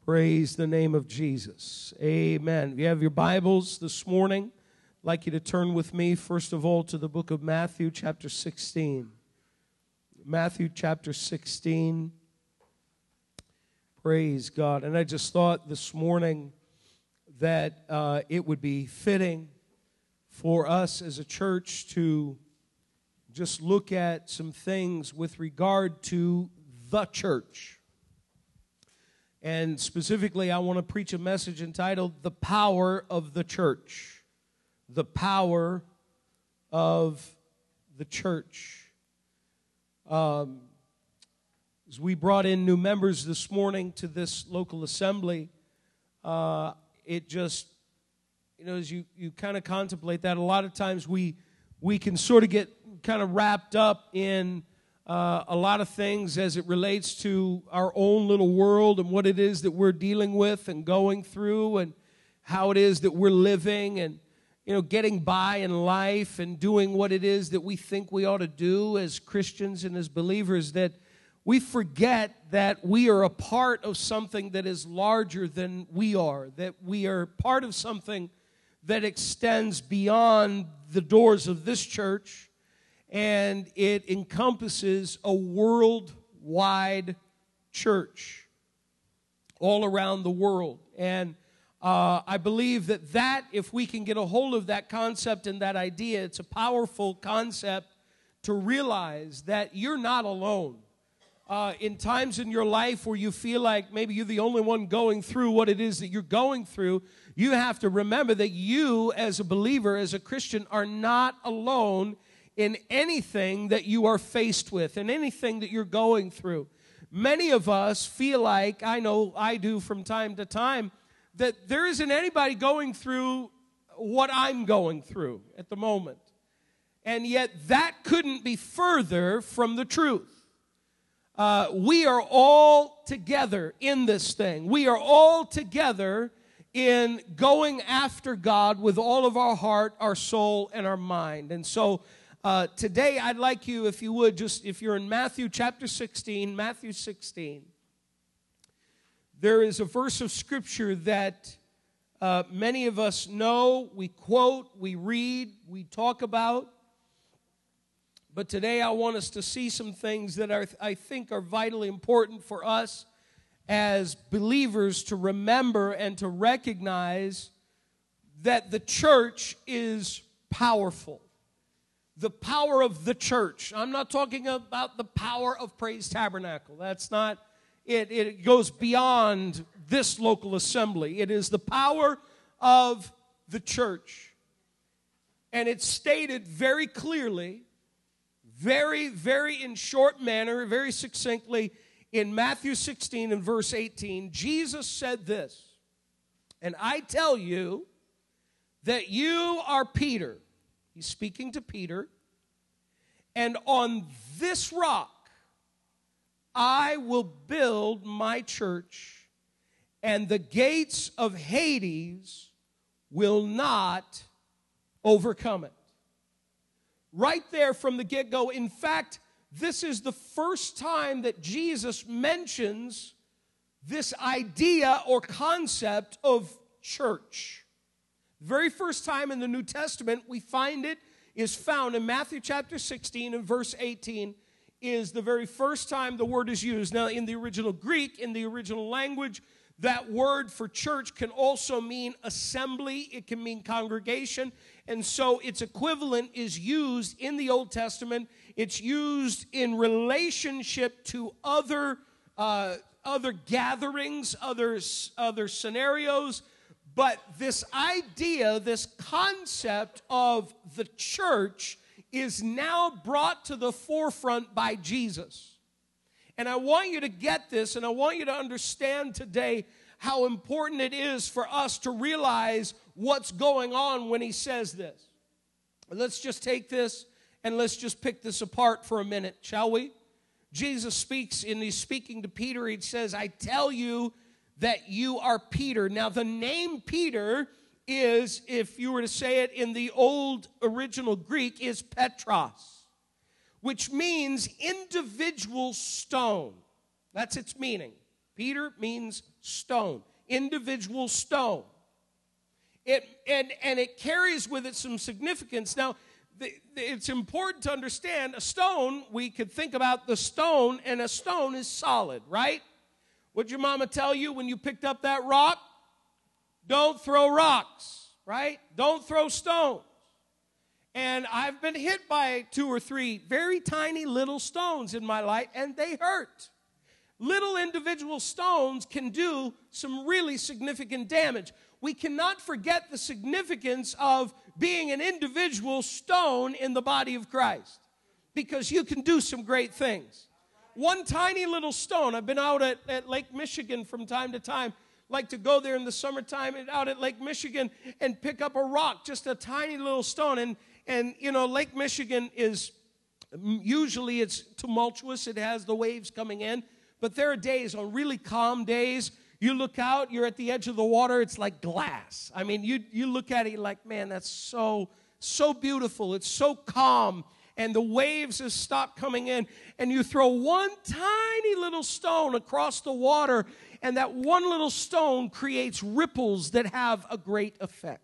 Praise the name of Jesus. Amen. If you have your Bibles this morning, I'd like you to turn with me, first of all, to the book of Matthew, chapter 16. Matthew, chapter 16. Praise God. And I just thought this morning that it would be fitting for us as a church to just look at some things with regard to the church. And specifically, I want to preach a message entitled, The Power of the Church. The Power of the Church. As we brought in new members this morning to this local assembly, it just, as you kind of contemplate that, a lot of times we can sort of get kind of wrapped up in a lot of things as it relates to our own little world and what it is that we're dealing with and going through and how it is that we're living and, getting by in life and doing what it is that we think we ought to do as Christians and as believers, that we forget that we are a part of something that is larger than we are, that we are part of something that extends beyond the doors of this church, and it encompasses a worldwide church all around the world. And I believe that if we can get a hold of that concept and that idea, it's a powerful concept to realize that you're not alone. In times in your life where you feel like maybe you're the only one going through what it is that you're going through, you have to remember that you as a believer, as a Christian, are not alone in anything that you are faced with, in anything that you're going through. Many of us feel like, I know I do from time to time, that there isn't anybody going through what I'm going through at the moment. And yet that couldn't be further from the truth. We are all together in this thing. We are all together in going after God with all of our heart, our soul, and our mind. And so today I'd like you, if you would, just if you're in Matthew chapter 16, Matthew 16, there is a verse of Scripture that many of us know, we quote, we read, we talk about. But today I want us to see some things that I think are vitally important for us as believers to remember and to recognize that the church is powerful. The power of the church. I'm not talking about the power of Praise Tabernacle. That's not it. It goes beyond this local assembly. It is the power of the church. And it's stated very clearly, very, very in short manner, very succinctly, in Matthew 16 and verse 18. Jesus said this, "And I tell you that you are Peter." He's speaking to Peter. "And on this rock I will build my church, and the gates of Hades will not overcome it." Right there from the get-go. In fact, this is the first time that Jesus mentions this idea or concept of church. Very first time in the New Testament we find it is found in Matthew chapter 16 and verse 18 is the very first time the word is used. Now, in the original Greek, in the original language, that word for church can also mean assembly. It can mean congregation. And so its equivalent is used in the Old Testament. It's used in relationship to other gatherings, other scenarios. But this idea, this concept of the church is now brought to the forefront by Jesus. And I want you to get this, and I want you to understand today how important it is for us to realize what's going on when he says this. Let's just take this and let's just pick this apart for a minute, shall we? Jesus speaks, and he's speaking to Peter. He says, "I tell you that you are Peter." Now, the name Peter is, if you were to say it in the old original Greek, is Petros, which means individual stone. That's its meaning. Peter means stone, individual stone. It carries with it some significance. Now, it's important to understand a stone, we could think about the stone, and a stone is solid, right? What'd your mama tell you when you picked up that rock? Don't throw rocks, right? Don't throw stones. And I've been hit by 2 or 3 very tiny little stones in my life, and they hurt. Little individual stones can do some really significant damage. We cannot forget the significance of being an individual stone in the body of Christ, because you can do some great things. One tiny little stone. I've been out at Lake Michigan from time to time. Like to go there in the summertime and out at Lake Michigan and pick up a rock, just a tiny little stone. And you know, Lake Michigan is, usually it's tumultuous. It has the waves coming in. But there are days, on really calm days, you look out, you're at the edge of the water, it's like glass. I mean, you look at it, you're like, man, that's so beautiful. It's so calm. And the waves have stopped coming in. And you throw one tiny little stone across the water, and that one little stone creates ripples that have a great effect.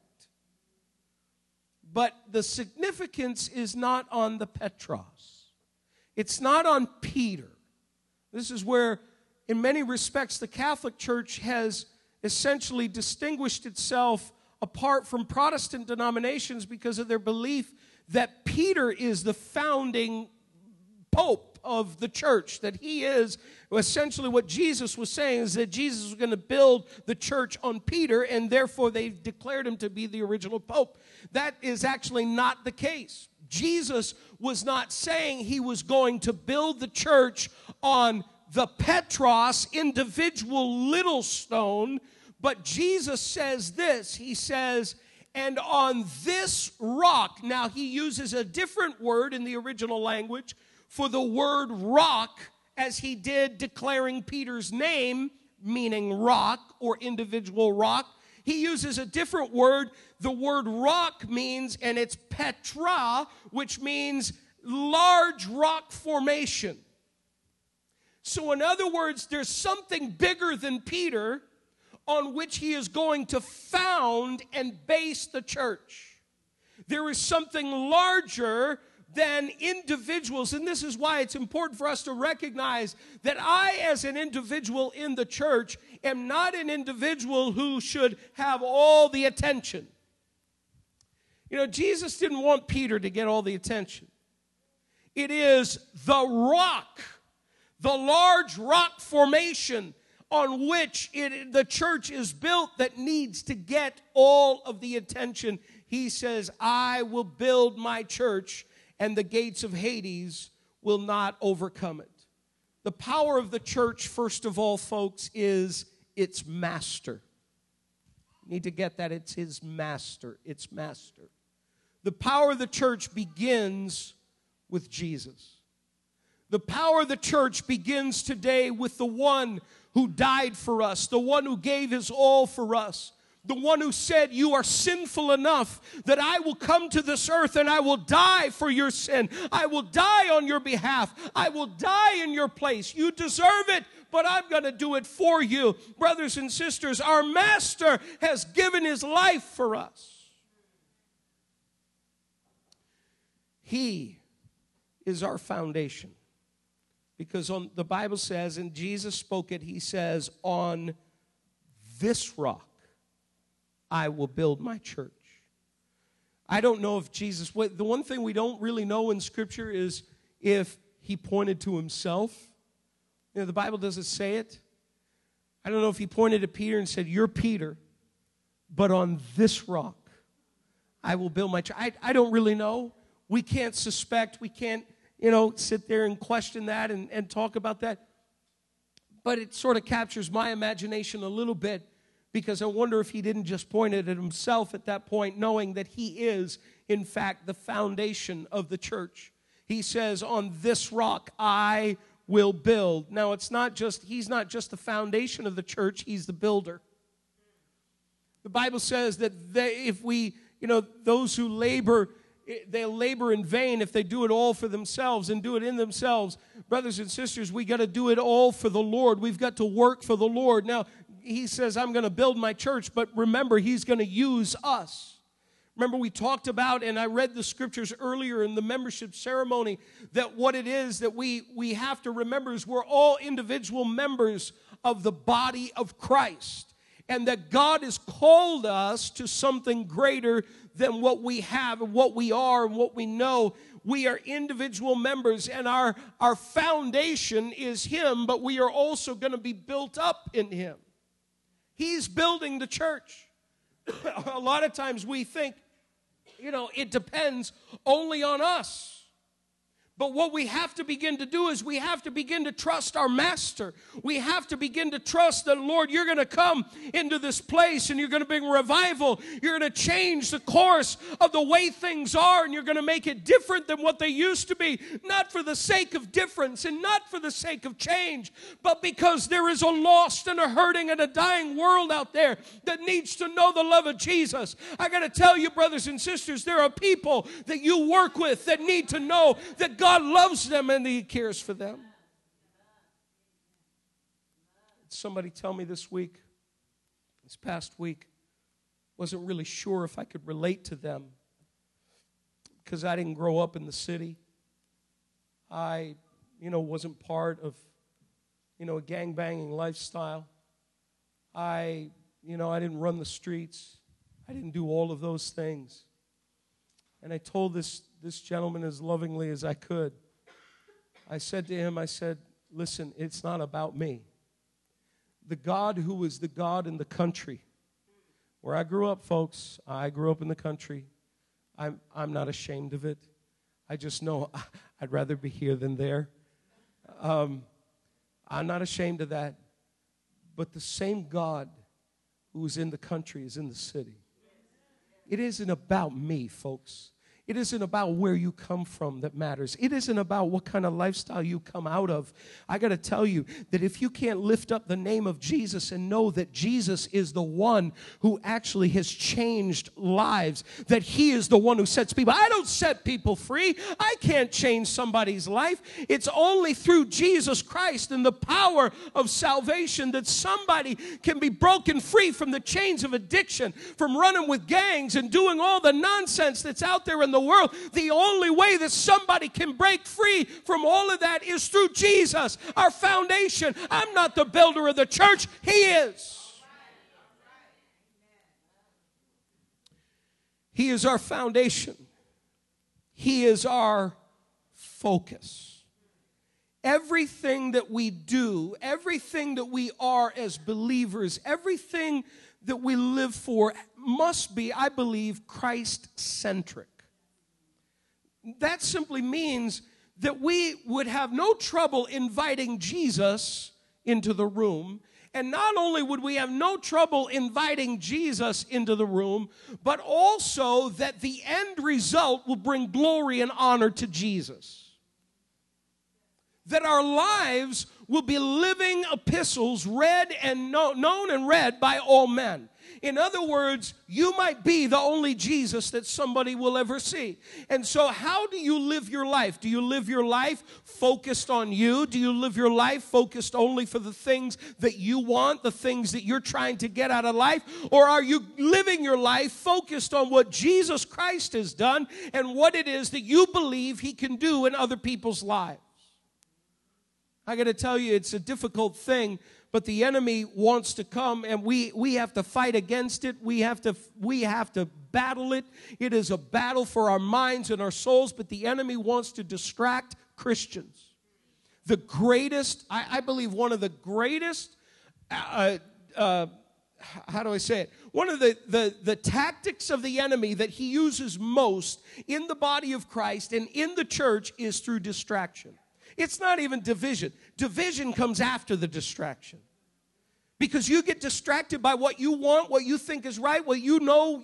But the significance is not on the Petros. It's not on Peter. This is where, in many respects, the Catholic Church has essentially distinguished itself apart from Protestant denominations because of their belief that Peter is the founding pope of the church, that he is essentially what Jesus was saying is that Jesus was going to build the church on Peter, and therefore they declared him to be the original pope. That is actually not the case. Jesus was not saying he was going to build the church on the Petros, individual little stone, but Jesus says this. He says, and on this rock, now he uses a different word in the original language for the word rock as he did declaring Peter's name, meaning rock or individual rock. He uses a different word. The word rock means, and it's Petra, which means large rock formation. So in other words, there's something bigger than Peter on which he is going to found and base the church. There is something larger than individuals, and this is why it's important for us to recognize that I, as an individual in the church, am not an individual who should have all the attention. You know, Jesus didn't want Peter to get all the attention. It is the rock, the large rock formation on which the church is built that needs to get all of the attention. He says, I will build my church, and the gates of Hades will not overcome it. The power of the church, first of all, folks, is its master. You need to get that. It's his master. Its master. The power of the church begins with Jesus. The power of the church begins today with the one who died for us, the one who gave his all for us, the one who said, you are sinful enough that I will come to this earth and I will die for your sin. I will die on your behalf. I will die in your place. You deserve it, but I'm going to do it for you. Brothers and sisters, our master has given his life for us. He is our foundation. Because the Bible says, and Jesus spoke it, he says, on this rock I will build my church. I don't know if Jesus, the one thing we don't really know in Scripture is if he pointed to himself. You know, the Bible doesn't say it. I don't know if he pointed to Peter and said, you're Peter, but on this rock I will build my church. I don't really know. We can't suspect. We can't, sit there and question that and talk about that. But it sort of captures my imagination a little bit, because I wonder if he didn't just point it at himself at that point, knowing that he is, in fact, the foundation of the church. He says, on this rock I will build. Now, he's not just the foundation of the church, he's the builder. The Bible says that if we, those who labor they'll labor in vain if they do it all for themselves and do it in themselves. Brothers and sisters, we got to do it all for the Lord. We've got to work for the Lord. Now, he says, I'm going to build my church, but remember, he's going to use us. Remember, we talked about, and I read the scriptures earlier in the membership ceremony, that what it is that we have to remember is we're all individual members of the body of Christ, and that God has called us to something greater than what we have and what we are and what we know. We are individual members, and our foundation is him, but we are also going to be built up in him. He's building the church. A lot of times we think, it depends only on us. But what we have to begin to do is we have to begin to trust our master. We have to begin to trust that, Lord, you're going to come into this place and you're going to bring revival. You're going to change the course of the way things are, and you're going to make it different than what they used to be. Not for the sake of difference and not for the sake of change, but because there is a lost and a hurting and a dying world out there that needs to know the love of Jesus. I got to tell you, brothers and sisters, there are people that you work with that need to know that God loves them and he cares for them. Somebody tell me this past week, wasn't really sure if I could relate to them because I didn't grow up in the city. I, wasn't part of, a gangbanging lifestyle. I didn't run the streets. I didn't do all of those things. And I told this gentleman as lovingly as I could. I said to him, listen, it's not about me. The God who is the God in the country, where I grew up, folks, I grew up in the country. I'm not ashamed of it. I just know I'd rather be here than there. I'm not ashamed of that. But the same God who is in the country is in the city. It isn't about me, folks. It isn't about where you come from that matters. It isn't about what kind of lifestyle you come out of. I got to tell you that if you can't lift up the name of Jesus and know that Jesus is the one who actually has changed lives, that he is the one who sets people. I don't set people free. I can't change somebody's life. It's only through Jesus Christ and the power of salvation that somebody can be broken free from the chains of addiction, from running with gangs and doing all the nonsense that's out there in the world. The only way that somebody can break free from all of that is through Jesus, our foundation. I'm not the builder of the church. He is. He is our foundation. He is our focus. Everything that we do, everything that we are as believers, everything that we live for must be, I believe, Christ-centric. That simply means that we would have no trouble inviting Jesus into the room. And not only would we have no trouble inviting Jesus into the room, but also that the end result will bring glory and honor to Jesus. That our lives will be living epistles read and known and read by all men. In other words, you might be the only Jesus that somebody will ever see. And so how do you live your life? Do you live your life focused on you? Do you live your life focused only for the things that you want, the things that you're trying to get out of life? Or are you living your life focused on what Jesus Christ has done and what it is that you believe he can do in other people's lives? I got to tell you, it's a difficult thing, but the enemy wants to come, and we have to fight against it. We have to battle it. It is a battle for our minds and our souls, but the enemy wants to distract Christians. The greatest, I believe one of the greatest, how do I say it? One of the tactics of the enemy that he uses most in the body of Christ and in the church is through distraction. It's not even division. Division comes after the distraction. Because you get distracted by what you want, what you think is right, what you know.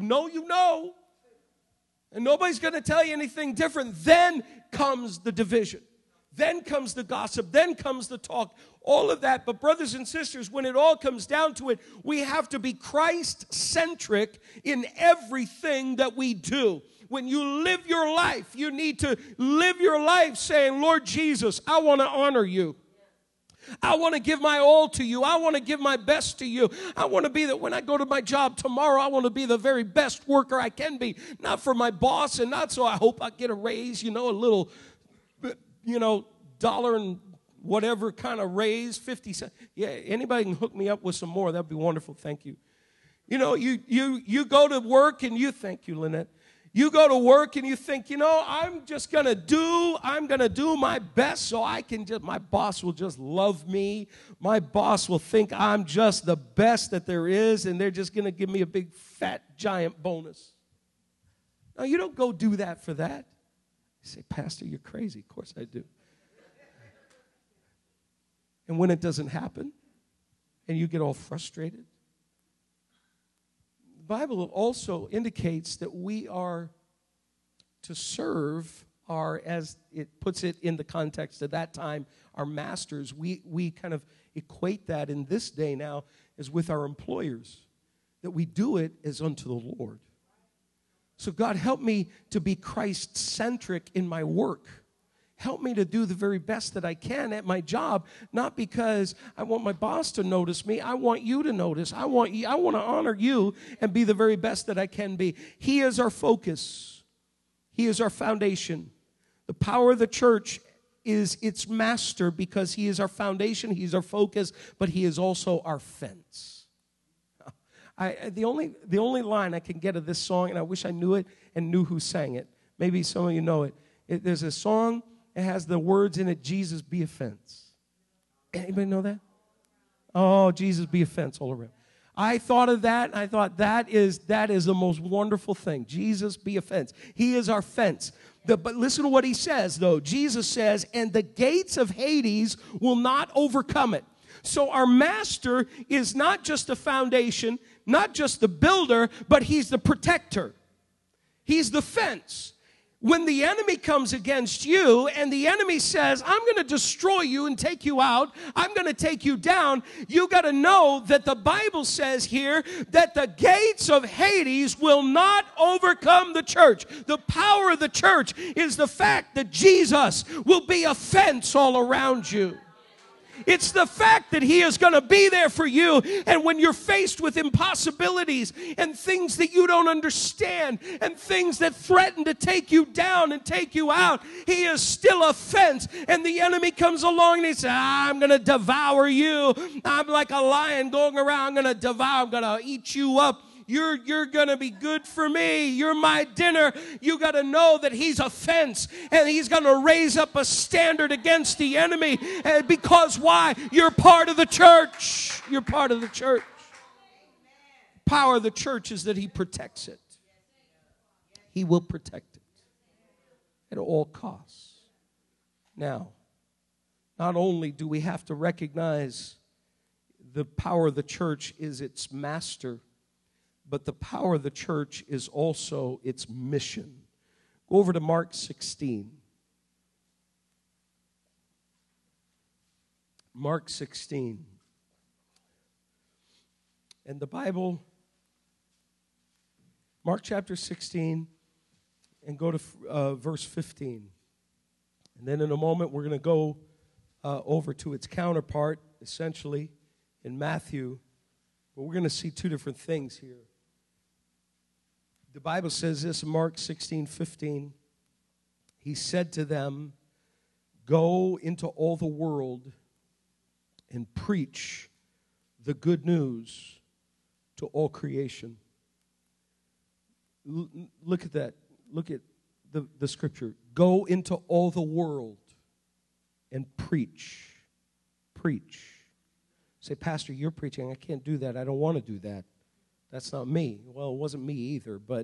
And nobody's going to tell you anything different. Then comes the division. Then comes the gossip. Then comes the talk. All of that. But brothers and sisters, when it all comes down to it, we have to be Christ-centric in everything that we do. when you live your life, you need to live your life saying, Lord Jesus, I want to honor you. I want to give my all to you. I want to give my best to you. I want to be that when I go to my job tomorrow, I want to be the very best worker I can be. Not for my boss and not so I hope I get a raise, a little, dollar and whatever kind of raise, 50 cents. Yeah, anybody can hook me up with some more. That'd be wonderful. Thank you. You go to work and you thank you, Lynette. You go to work and you think, I'm going to do my best so my boss will just love me. My boss will think I'm just the best that there is, and they're just going to give me a big, fat, giant bonus. No, you don't go do that for that. You say, Pastor, you're crazy. Of course I do. And when it doesn't happen, and you get all frustrated, the Bible also indicates that we are to serve as it puts it in the context of that time, our masters. We kind of equate that in this day now as with our employers, that we do it as unto the Lord. So God, help me to be Christ-centric in my work. Help me to do the very best that I can at my job, not because I want my boss to notice me. I want you to notice. I want to honor you and be the very best that I can be. He is our focus. He is our foundation. The power of the church is its master because he is our foundation, he is our focus, but he is also our fence. The only line I can get of this song, and I wish I knew it and knew who sang it. Maybe some of you know it. There's a song. It has the words in it, Jesus be a fence. Anybody know that? Oh, Jesus be a fence all around. I thought of that, and I thought that is the most wonderful thing. Jesus be a fence. He is our fence. But listen to what he says, though. Jesus says, and the gates of Hades will not overcome it. So our master is not just the foundation, not just the builder, but he's the protector. He's the fence. When the enemy comes against you and the enemy says, I'm going to destroy you and take you out, I'm going to take you down, you got to know that the Bible says here that the gates of Hades will not overcome the church. The power of the church is the fact that Jesus will be a fence all around you. It's the fact that he is going to be there for you. And when you're faced with impossibilities and things that you don't understand and things that threaten to take you down and take you out, he is still a fence. And the enemy comes along and he says, I'm going to devour you. I'm like a lion going around. I'm going to devour. I'm going to eat you up. You're going to be good for me. You're my dinner. You got to know that he's a fence and he's going to raise up a standard against the enemy. And because why? You're part of the church. You're part of the church. The power of the church is that he protects it. He will protect it at all costs. Now, not only do we have to recognize the power of the church is its master, but the power of the church is also its mission. Go over to Mark 16. Mark 16. And the Bible, Mark chapter 16, and go to verse 15. And then in a moment, we're going to go over to its counterpart, essentially, in Matthew. But we're going to see two different things here. The Bible says this in Mark 16:15. He said to them, go into all the world and preach the good news to all creation. Look at that. Look at the scripture. Go into all the world and preach. Preach. Say, Pastor, you're preaching. I can't do that. I don't want to do that. That's not me. Well, it wasn't me either, but,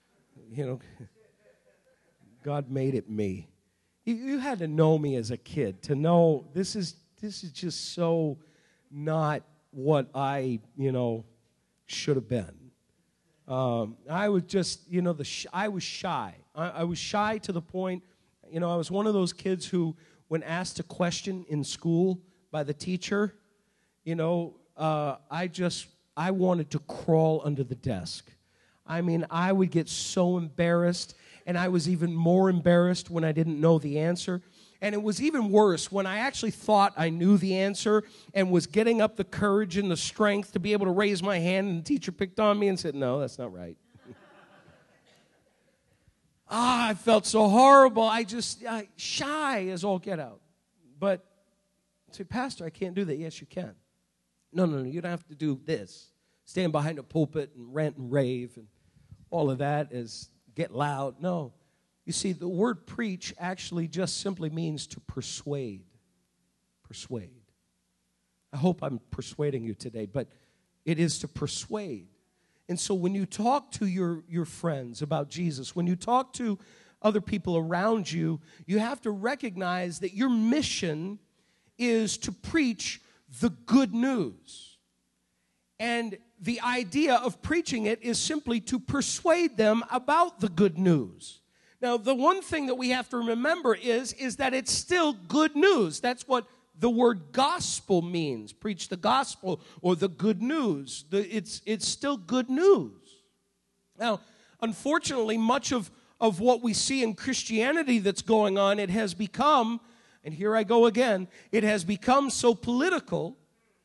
God made it me. You had to know me as a kid to know this is just so not what I, should have been. I was just, I was shy. I was shy to the point, I was one of those kids who, when asked a question in school by the teacher, I wanted to crawl under the desk. I mean, I would get so embarrassed, and I was even more embarrassed when I didn't know the answer. And it was even worse when I actually thought I knew the answer and was getting up the courage and the strength to be able to raise my hand, and the teacher picked on me and said, no, that's not right. I felt so horrible. I shy as all get out. But I said, Pastor, I can't do that. Yes, you can. No, you don't have to do this. Stand behind a pulpit and rant and rave and all of that is get loud. No. You see, the word preach actually just simply means to persuade. Persuade. I hope I'm persuading you today, but it is to persuade. And so when you talk to your friends about Jesus, when you talk to other people around you, you have to recognize that your mission is to preach the good news. And the idea of preaching it is simply to persuade them about the good news. Now, the one thing that we have to remember is that it's still good news. That's what the word gospel means. Preach the gospel or the good news. It's still good news. Now, unfortunately, much of what we see in Christianity that's going on, it has become, and here I go again, it has become so political.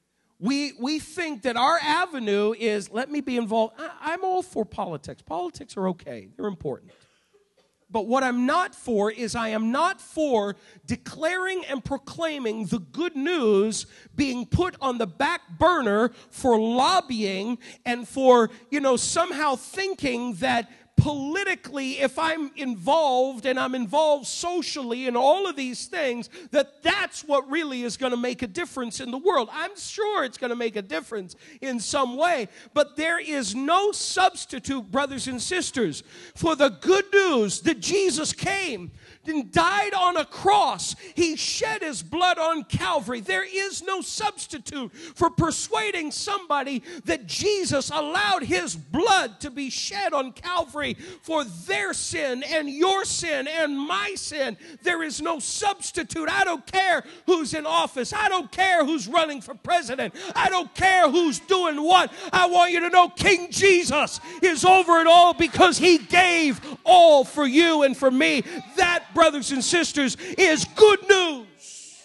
We think that our avenue is, let me be involved. I'm all for politics. Politics are okay. They're important. But what I'm not for is I am not for declaring and proclaiming the good news being put on the back burner for lobbying and for, somehow thinking that politically, if I'm involved and I'm involved socially in all of these things, that's what really is going to make a difference in the world. I'm sure it's going to make a difference in some way, but there is no substitute, brothers and sisters, for the good news that Jesus came and died on a cross. He shed his blood on Calvary. There is no substitute for persuading somebody that Jesus allowed his blood to be shed on Calvary for their sin and your sin and my sin. There is no substitute. I don't care who's in office. I don't care who's running for president. I don't care who's doing what. I want you to know King Jesus is over it all because he gave all for you and for me. That, brothers and sisters, is good news.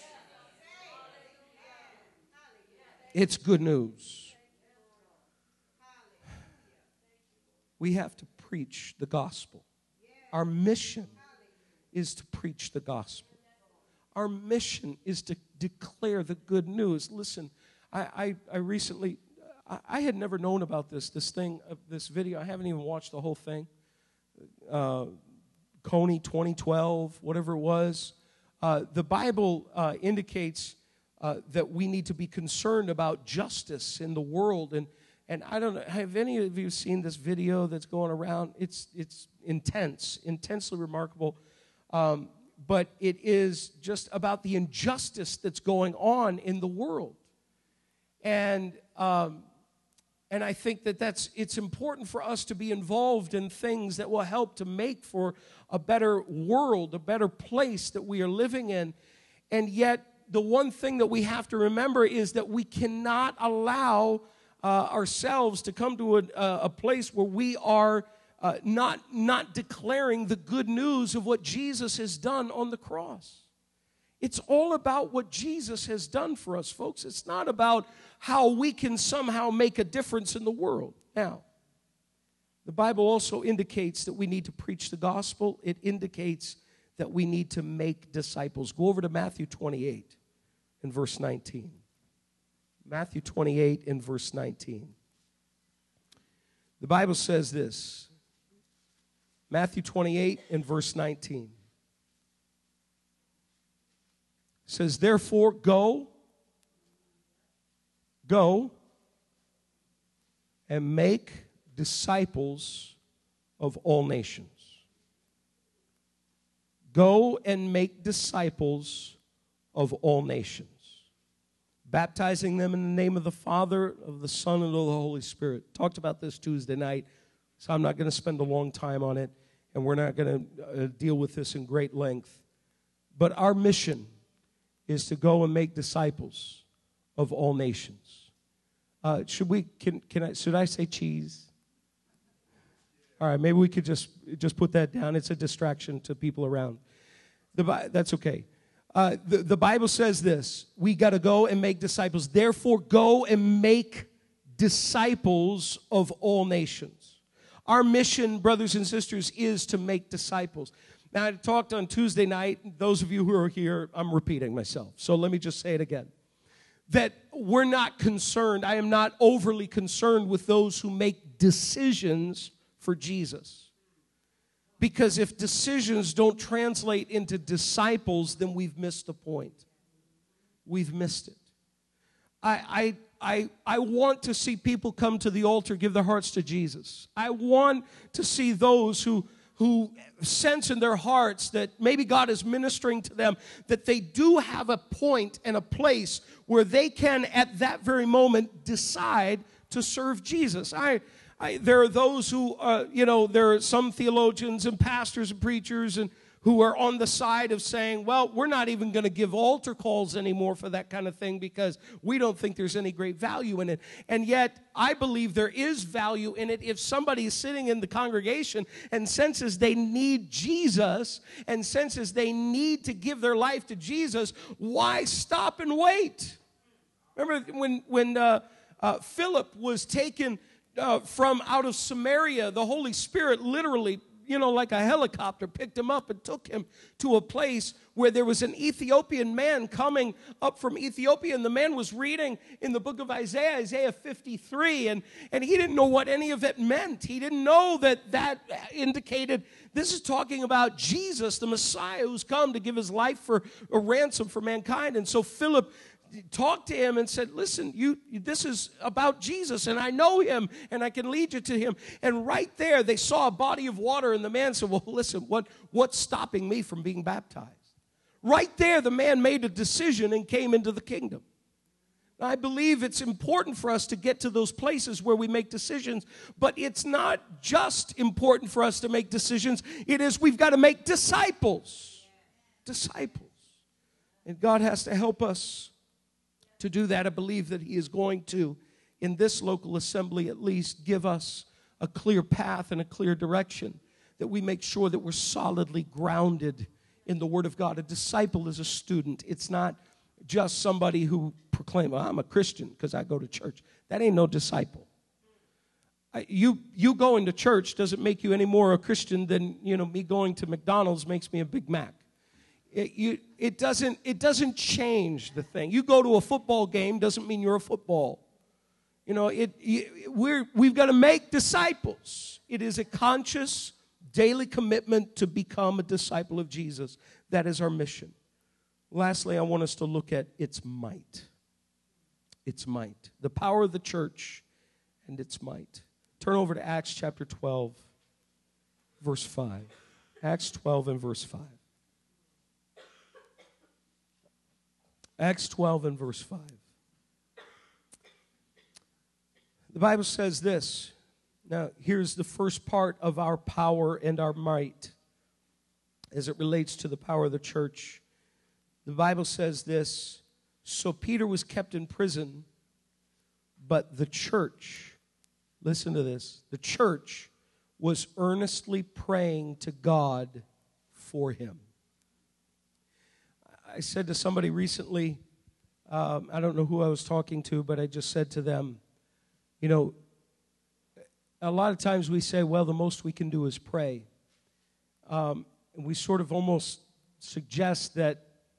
It's good news. We have to preach the gospel. Our mission is to preach the gospel. Our mission is to declare the good news. Listen, I recently, I had never known about this video. I haven't even watched the whole thing. Coney 2012, whatever it was. The Bible indicates that we need to be concerned about justice in the world. And I don't know, have any of you seen this video that's going around? It's intensely remarkable. But it is just about the injustice that's going on in the world. And I think it's important for us to be involved in things that will help to make for a better world, a better place that we are living in. And yet, the one thing that we have to remember is that we cannot allow ourselves to come to a place where we are not declaring the good news of what Jesus has done on the cross. It's all about what Jesus has done for us, folks. It's not about how we can somehow make a difference in the world. Now, the Bible also indicates that we need to preach the gospel. It indicates that we need to make disciples. Go over to Matthew 28 and verse 19. Matthew 28 and verse 19. The Bible says this. Matthew 28 and verse 19. It says, therefore, go and make disciples of all nations. Go and make disciples of all nations, baptizing them in the name of the Father, of the Son, and of the Holy Spirit. Talked about this Tuesday night, so I'm not going to spend a long time on it, and we're not going to deal with this in great length. But our mission is to go and make disciples of all nations. Should I say cheese? All right, maybe we could just put that down. It's a distraction to people around. That's okay. The Bible says this. We got to go and make disciples. Therefore, go and make disciples of all nations. Our mission, brothers and sisters, is to make disciples. Now, I talked on Tuesday night. Those of you who are here, I'm repeating myself. So let me just say it again. That we're not concerned. I am not overly concerned with those who make decisions for Jesus. Because if decisions don't translate into disciples, then we've missed the point. We've missed it. I want to see people come to the altar, give their hearts to Jesus. I want to see those who sense in their hearts that maybe God is ministering to them, that they do have a point and a place where they can, at that very moment, decide to serve Jesus. There are those who, there are some theologians and pastors and preachers and who are on the side of saying, well, we're not even going to give altar calls anymore for that kind of thing because we don't think there's any great value in it. And yet, I believe there is value in it if somebody is sitting in the congregation and senses they need Jesus and senses they need to give their life to Jesus. Why stop and wait? Remember when Philip was taken from out of Samaria, the Holy Spirit literally, like a helicopter, picked him up and took him to a place where there was an Ethiopian man coming up from Ethiopia, and the man was reading in the book of Isaiah 53, and he didn't know what any of it meant. He didn't know that indicated this is talking about Jesus, the Messiah, who's come to give his life for a ransom for mankind. And so Philip talked to him and said, listen, this is about Jesus, and I know him, and I can lead you to him. And right there, they saw a body of water, and the man said, well, listen, what's stopping me from being baptized? Right there, the man made a decision and came into the kingdom. I believe it's important for us to get to those places where we make decisions, but it's not just important for us to make decisions. It is we've got to make disciples. Disciples. And God has to help us to do that. I believe that he is going to, in this local assembly at least, give us a clear path and a clear direction, that we make sure that we're solidly grounded in the Word of God. A disciple is a student. It's not just somebody who proclaims, well, I'm a Christian because I go to church. That ain't no disciple. You going to church doesn't make you any more a Christian than, me going to McDonald's makes me a Big Mac. It doesn't change the thing. You go to a football game doesn't mean you're a football. We've got to make disciples. It is a conscious daily commitment to become a disciple of Jesus. That is our mission. Lastly, I want us to look at its might. Its might. The power of the church and its might. Turn over to Acts chapter 12, verse 5. Acts 12 and verse 5. Acts 12 and verse 5. The Bible says this. Now, here's the first part of our power and our might as it relates to the power of the church. The Bible says this. So Peter was kept in prison, but the church, listen to this, the church was earnestly praying to God for him. I said to somebody recently, I don't know who I was talking to, but I just said to them, a lot of times we say, well, the most we can do is pray. And we sort of almost suggest that,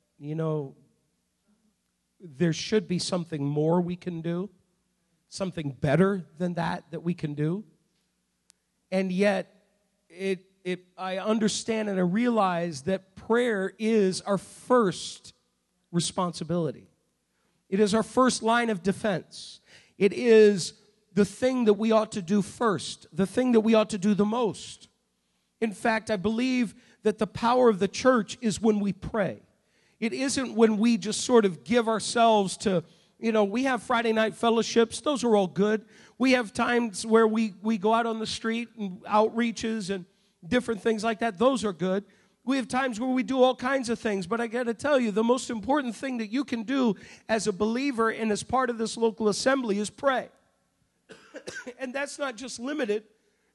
there should be something more we can do, something better than that we can do. And yet, I understand and I realize that prayer is our first responsibility. It is our first line of defense. It is the thing that we ought to do first, the thing that we ought to do the most. In fact, I believe that the power of the church is when we pray. It isn't when we just sort of give ourselves to, we have Friday night fellowships. Those are all good. We have times where we go out on the street and outreaches and different things like that. Those are good. We have times where we do all kinds of things. But I got to tell you, the most important thing that you can do as a believer and as part of this local assembly is pray. And that's not just limited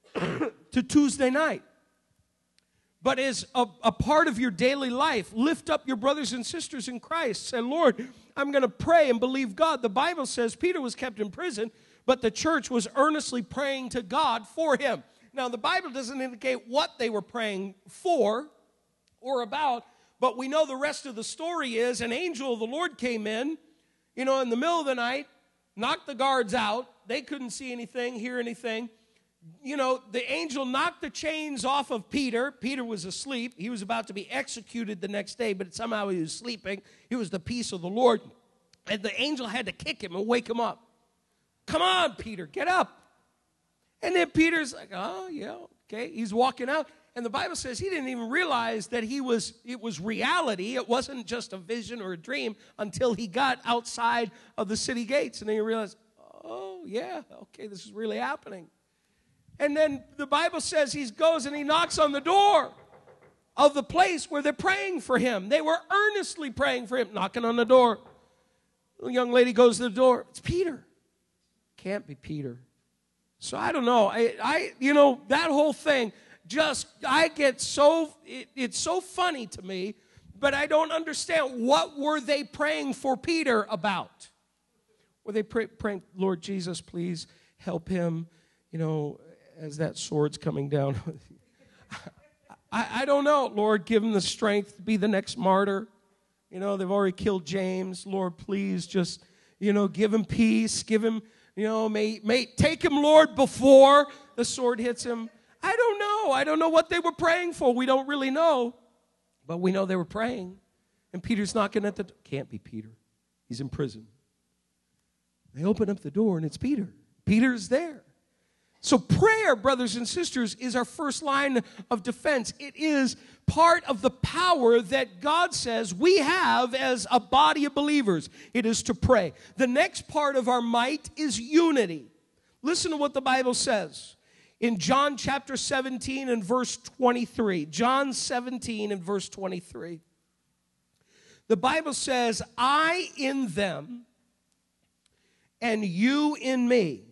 to Tuesday night. But as a part of your daily life, lift up your brothers and sisters in Christ. Say, Lord, I'm going to pray and believe God. The Bible says Peter was kept in prison, but the church was earnestly praying to God for him. Now, the Bible doesn't indicate what they were praying for or about, but we know the rest of the story is an angel of the Lord came in the middle of the night, knocked the guards out. They couldn't see anything, hear anything. The angel knocked the chains off of Peter. Peter was asleep. He was about to be executed the next day, but somehow he was sleeping. He was the peace of the Lord. And the angel had to kick him and wake him up. Come on, Peter, get up. And then Peter's like, oh, yeah, okay. He's walking out. And the Bible says he didn't even realize that it was reality. It wasn't just a vision or a dream until he got outside of the city gates. And then he realized, oh, yeah, okay, this is really happening. And then the Bible says he goes and he knocks on the door of the place where they're praying for him. They were earnestly praying for him, knocking on the door. The young lady goes to the door. It's Peter. Can't be Peter. So I don't know. That whole thing it's so funny to me, but I don't understand. What were they praying for Peter about? Were they praying, Lord Jesus, please help him, as that sword's coming down? I don't know. Lord, give him the strength to be the next martyr. They've already killed James. Lord, please just, give him peace. Give him, may take him, Lord, before the sword hits him. I don't know. I don't know what they were praying for. We don't really know. But we know they were praying. And Peter's knocking at the door. Can't be Peter. He's in prison. They open up the door, and it's Peter. Peter's there. So prayer, brothers and sisters, is our first line of defense. It is part of the power that God says we have as a body of believers. It is to pray. The next part of our might is unity. Listen to what the Bible says in John chapter 17 and verse 23. John 17 and verse 23. The Bible says, I in them and you in me.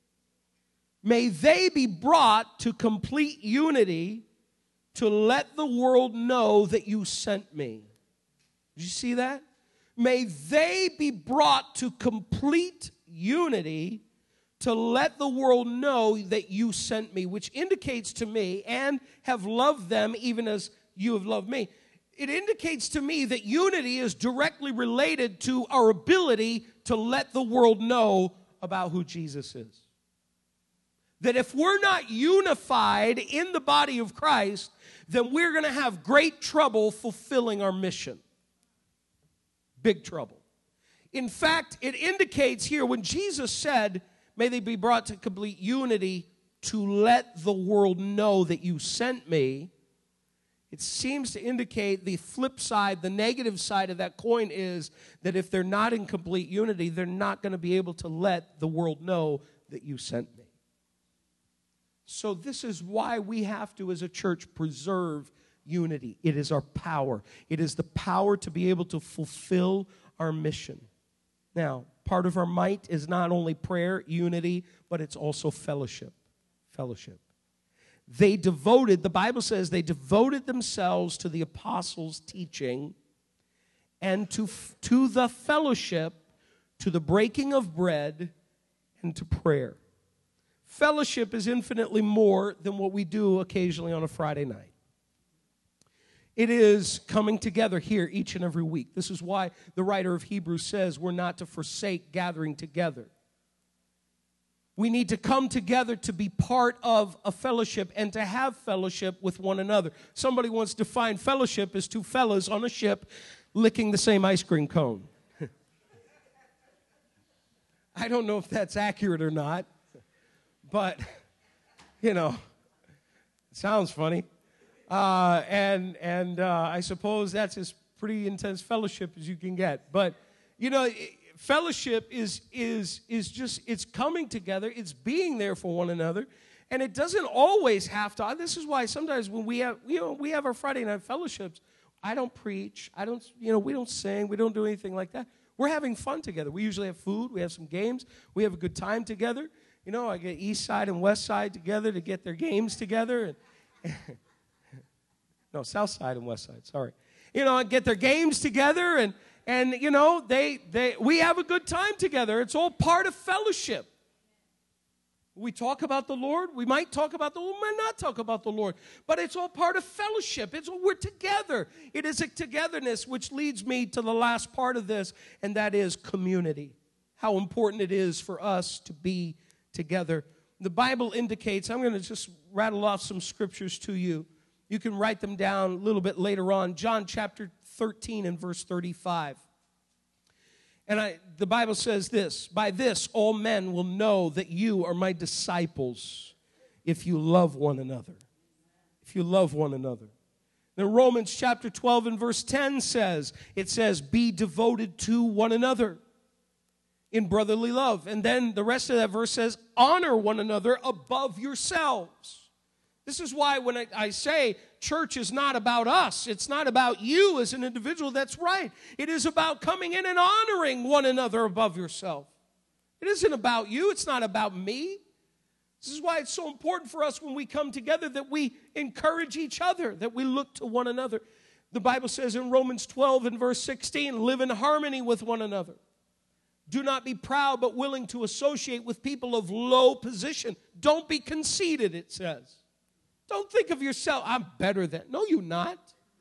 May they be brought to complete unity to let the world know that you sent me. Did you see that? May they be brought to complete unity to let the world know that you sent me, which indicates to me, and have loved them even as you have loved me. It indicates to me that unity is directly related to our ability to let the world know about who Jesus is. That if we're not unified in the body of Christ, then we're going to have great trouble fulfilling our mission. Big trouble. In fact, it indicates here when Jesus said, may they be brought to complete unity to let the world know that you sent me, it seems to indicate the flip side, the negative side of that coin is that if they're not in complete unity, they're not going to be able to let the world know that you sent me. So this is why we have to, as a church, preserve unity. It is our power. It is the power to be able to fulfill our mission. Now, part of our might is not only prayer, unity, but it's also fellowship. Fellowship. The Bible says they devoted themselves to the apostles' teaching and to the fellowship, to the breaking of bread, and to prayer. Fellowship is infinitely more than what we do occasionally on a Friday night. It is coming together here each and every week. This is why the writer of Hebrews says we're not to forsake gathering together. We need to come together to be part of a fellowship and to have fellowship with one another. Somebody once defined fellowship as two fellas on a ship licking the same ice cream cone. I don't know if that's accurate or not, but, it sounds funny. I suppose that's as pretty intense fellowship as you can get. But, fellowship is just, it's coming together. It's being there for one another. And it doesn't always have to. This is why sometimes when we have our Friday night fellowships, I don't preach. We don't sing. We don't do anything like that. We're having fun together. We usually have food. We have some games. We have a good time together. I get East Side and West Side together to get their games together. No, South Side and West Side, sorry. Get their games together, and we have a good time together. It's all part of fellowship. We talk about the Lord. We might talk about the Lord. We might not talk about the Lord. But it's all part of fellowship. We're together. It is a togetherness, which leads me to the last part of this, and that is community. How important it is for us to be together. The Bible indicates, I'm going to just rattle off some scriptures to you. You can write them down a little bit later on. John chapter 13 and verse 35. And the Bible says this, by this all men will know that you are my disciples if you love one another. If you love one another. Then Romans chapter 12 and verse 10 says, be devoted to one another in brotherly love. And then the rest of that verse says, honor one another above yourselves. This is why when I say church is not about us, it's not about you as an individual, that's right. It is about coming in and honoring one another above yourself. It isn't about you, it's not about me. This is why it's so important for us when we come together that we encourage each other, that we look to one another. The Bible says in Romans 12 and verse 16, live in harmony with one another. Do not be proud, but willing to associate with people of low position. Don't be conceited, it says. Don't think of yourself, I'm better than. No, you're not.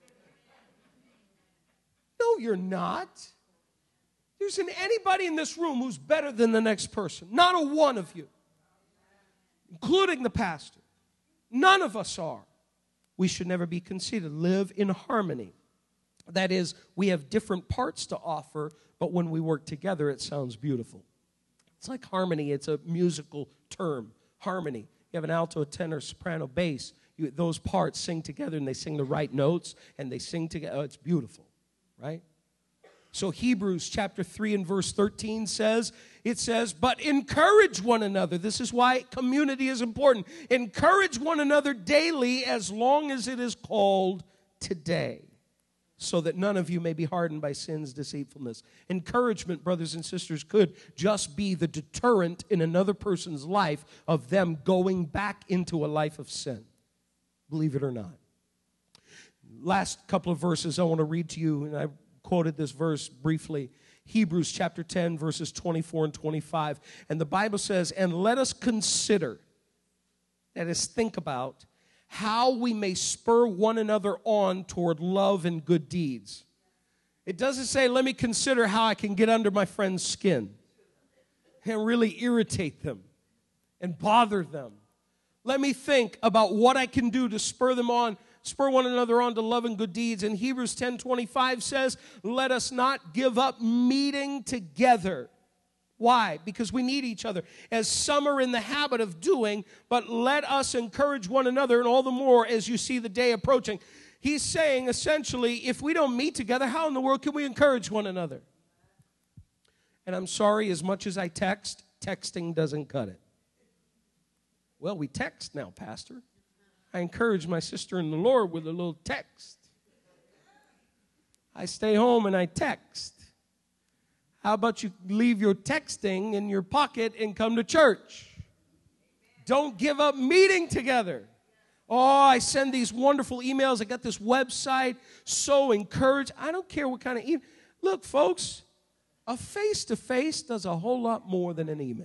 No, you're not. There isn't anybody in this room who's better than the next person. Not a one of you, including the pastor. None of us are. We should never be conceited. Live in harmony. That is, we have different parts to offer, but when we work together, it sounds beautiful. It's like harmony. It's a musical term, harmony. You have an alto, a tenor, soprano, bass. Those parts sing together, and they sing the right notes, and they sing together. Oh, it's beautiful, right? So Hebrews chapter 3 and verse 13 says, but encourage one another. This is why community is important. Encourage one another daily as long as it is called today, so that none of you may be hardened by sin's deceitfulness. Encouragement, brothers and sisters, could just be the deterrent in another person's life of them going back into a life of sin. Believe it or not. Last couple of verses I want to read to you, and I quoted this verse briefly. Hebrews chapter 10, verses 24 and 25. And the Bible says, and let us consider, that is, think about, how we may spur one another on toward love and good deeds. It doesn't say, let me consider how I can get under my friend's skin and really irritate them and bother them. Let me think about what I can do to spur one another on to love and good deeds. And Hebrews 10:25 says, let us not give up meeting together. Why? Because we need each other, as some are in the habit of doing, but let us encourage one another, and all the more as you see the day approaching. He's saying, essentially, if we don't meet together, how in the world can we encourage one another? And I'm sorry, as much as I text, texting doesn't cut it. Well, we text now, Pastor. I encourage my sister in the Lord with a little text. I stay home and I text. How about you leave your texting in your pocket and come to church? Don't give up meeting together. Oh, I send these wonderful emails. I got this website. So encouraged. I don't care what kind of email. Look, folks, a face-to-face does a whole lot more than an email.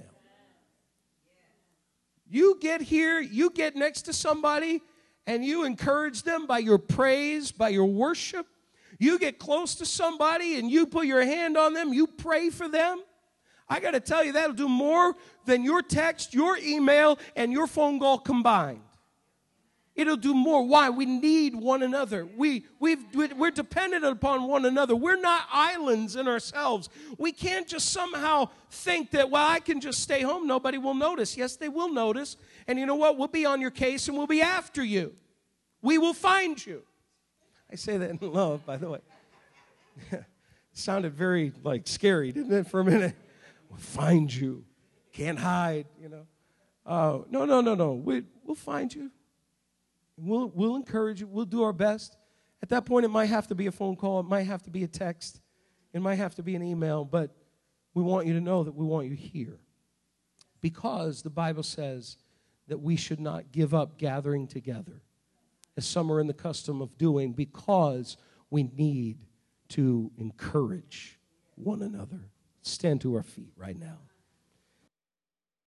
You get here, you get next to somebody, and you encourage them by your praise, by your worship. You get close to somebody, and you put your hand on them, you pray for them. I got to tell you, that'll do more than your text, your email, and your phone call combined. It'll do more. Why? We need one another. We're dependent upon one another. We're not islands in ourselves. We can't just somehow think that, well, I can just stay home. Nobody will notice. Yes, they will notice. And you know what? We'll be on your case and we'll be after you. We will find you. I say that in love, by the way. It sounded very, scary, didn't it, for a minute? We'll find you. Can't hide, No. We'll find you. We'll encourage you. We'll do our best. At that point, it might have to be a phone call. It might have to be a text. It might have to be an email. But we want you to know that we want you here. because the Bible says that we should not give up gathering together, as some are in the custom of doing, because we need to encourage one another. Stand to our feet right now.